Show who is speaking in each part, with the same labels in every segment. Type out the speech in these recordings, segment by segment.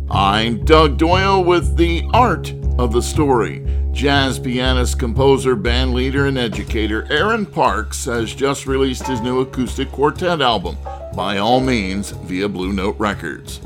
Speaker 1: I'm Doug Doyle with the art of the story. Jazz pianist, composer, band leader, and educator Aaron Parks has just released his new acoustic quartet album, By All Means, via Blue Note Records.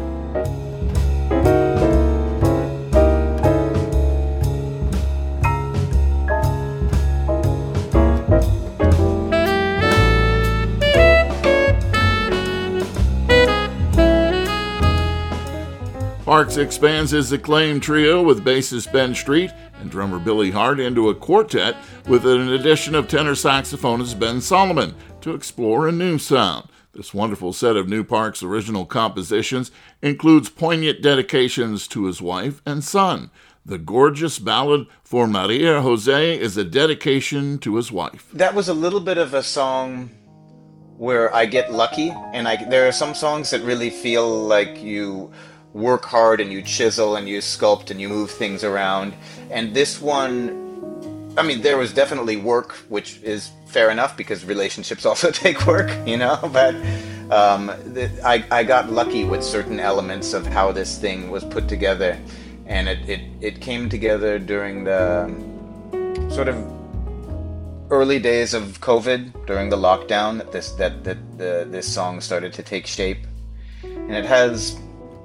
Speaker 1: Parks expands his acclaimed trio with bassist Ben Street and drummer Billy Hart into a quartet with an addition of tenor saxophonist Ben Solomon to explore a new sound. This wonderful set of new Parks' original compositions includes poignant dedications to his wife and son. The gorgeous ballad for Maria Jose is a dedication to his wife.
Speaker 2: That was a little bit of a song where I get lucky, and there are some songs that really feel like you work hard and you chisel and you sculpt and you move things around. And this one, I mean, there was definitely work, which is fair enough because relationships also take work, but I got lucky with certain elements of how this thing was put together. And it came together during the sort of early days of COVID, during the lockdown, that this song started to take shape. And it has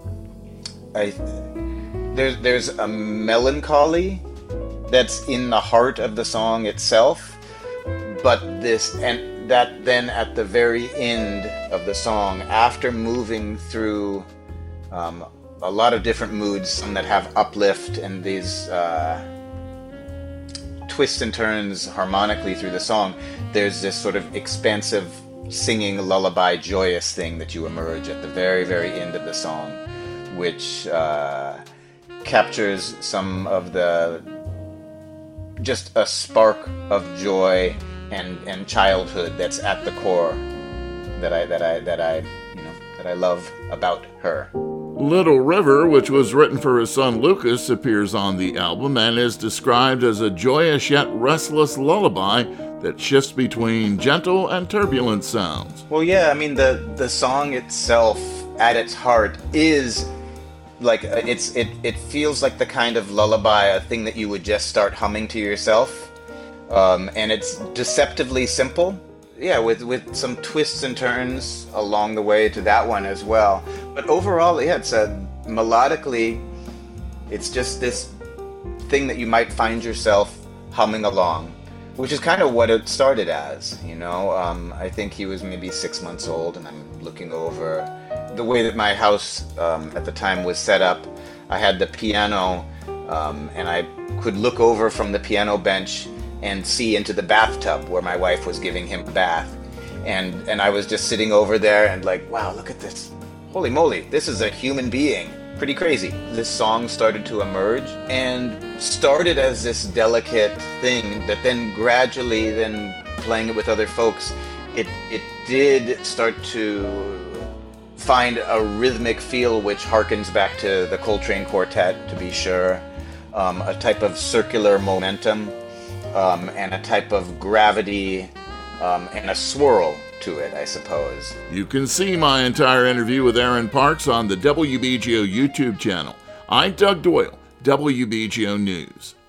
Speaker 2: there's a melancholy that's in the heart of the song itself, but that then at the very end of the song, after moving through a lot of different moods, some that have uplift and these twists and turns harmonically through the song, there's this sort of expansive singing lullaby joyous thing that you emerge at the very, very end of the song, which captures some of just a spark of joy and childhood that's at the core that I love about her.
Speaker 1: Little River, which was written for his son Lucas, appears on the album and is described as a joyous yet restless lullaby that shifts between gentle and turbulent sounds.
Speaker 2: Well, yeah, I mean, the song itself at its heart is like it feels like the kind of lullaby, a thing that you would just start humming to yourself, and it's deceptively simple, with some twists and turns along the way to that one as well. But overall, it's melodically, it's just this thing that you might find yourself humming along, which is kind of what it started as. I think he was maybe 6 months old, and I'm looking over the way that my house at the time was set up. I had the piano, and I could look over from the piano bench and see into the bathtub where my wife was giving him a bath. And I was just sitting over there and like, wow, look at this. Holy moly, this is a human being. Pretty crazy. This song started to emerge and started as this delicate thing that then gradually, then playing it with other folks, it did start to find a rhythmic feel which harkens back to the Coltrane Quartet, to be sure, a type of circular momentum, and a type of gravity, and a swirl to it, I suppose.
Speaker 1: You can see my entire interview with Aaron Parks on the WBGO YouTube channel. I'm Doug Doyle, WBGO News.